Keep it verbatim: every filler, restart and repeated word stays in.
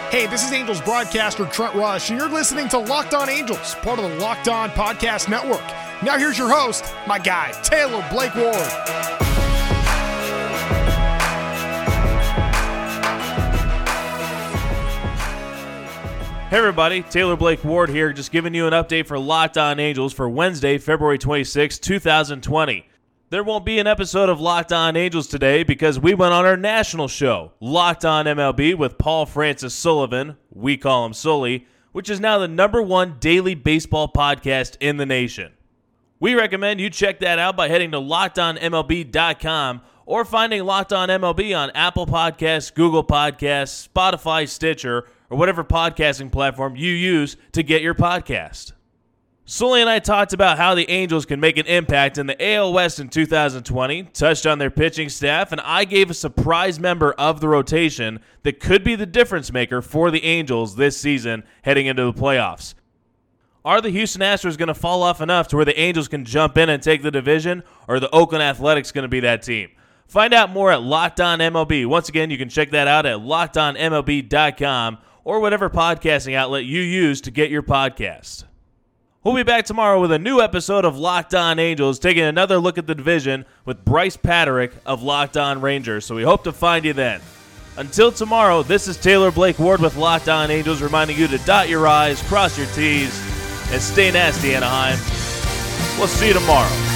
Hey, this is Angels broadcaster Trent Rush, and you're listening to Locked On Angels, part of the Locked On Podcast Network. Now here's your host, my guy, Taylor Blake Ward. Hey everybody, Taylor Blake Ward here, just giving you an update for Locked On Angels for Wednesday, February twenty-sixth, twenty twenty. There won't be an episode of Locked On Angels today because we went on our national show, Locked On M L B, with Paul Francis Sullivan, we call him Sully, which is now the number one daily baseball podcast in the nation. We recommend you check that out by heading to locked on M L B dot com or finding Locked On M L B on Apple Podcasts, Google Podcasts, Spotify, Stitcher, or whatever podcasting platform you use to get your podcast. Sully and I talked about how the Angels can make an impact in the A L West in two thousand twenty, touched on their pitching staff, and I gave a surprise member of the rotation that could be the difference maker for the Angels this season heading into the playoffs. Are the Houston Astros going to fall off enough to where the Angels can jump in and take the division, or are the Oakland Athletics going to be that team? Find out more at Locked On M L B. Once again, you can check that out at locked on M L B dot com or whatever podcasting outlet you use to get your podcast. We'll be back tomorrow with a new episode of Locked On Angels, taking another look at the division with Bryce Paterick of Locked On Rangers, so we hope to find you then. Until tomorrow, this is Taylor Blake Ward with Locked On Angels, reminding you to dot your I's, cross your T's, and stay nasty, Anaheim. We'll see you tomorrow.